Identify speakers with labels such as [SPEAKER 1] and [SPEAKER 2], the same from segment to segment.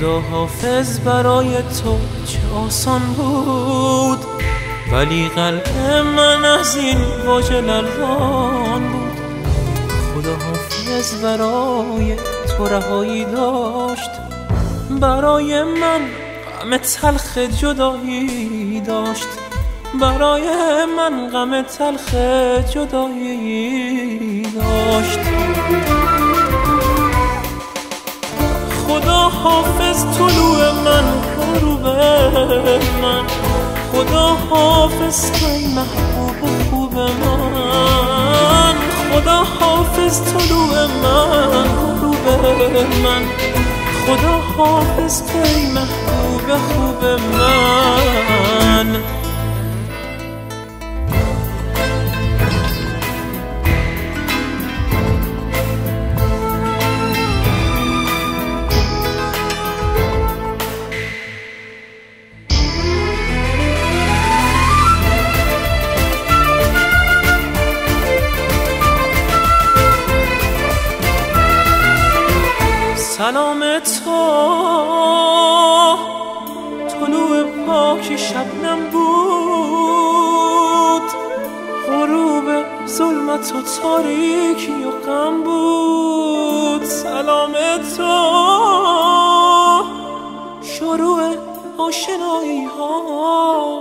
[SPEAKER 1] خدا حافظ برای تو چه آسان بود، ولی قلب من از این واژه لرزان بود. خدا حافظ برای تو رهایی داشت، برای من غم تلخ جدایی داشت، برای من غم تلخ جدایی داشت. خدا حافظ طلوع من غروب من، خدا حافظ توی محبوب خوب من، خدا حافظ طلوع من غروب من، خدا حافظ توی محبوب خوب من. سلام تو طلوع پاک شبنم بود، غروب ظلمت و تاریکی و غم بود. سلام تو شروع آشنایی ها،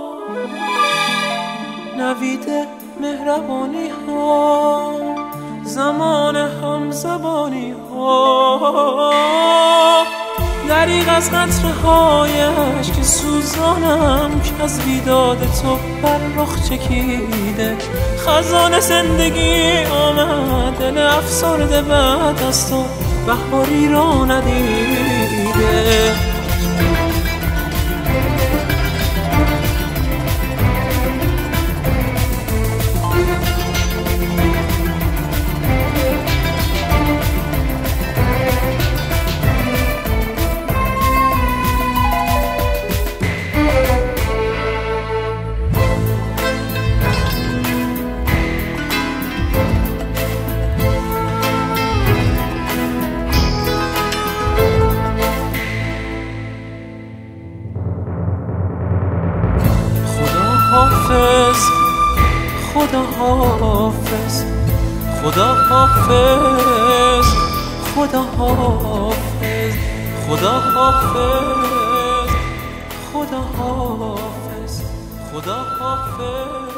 [SPEAKER 1] نوید مهربانی ها، زمان هم زبانی ها، دریغ از قطره هایش که سوزانم که از بیداد تو بر رخ چکیده. خزان زندگی آمد، دل افسرده بعد از تو بهاری را ندیده. خدا حافظ، خدا حافظ، خدا حافظ، خدا حافظ، خدا حافظ، خدا حافظ.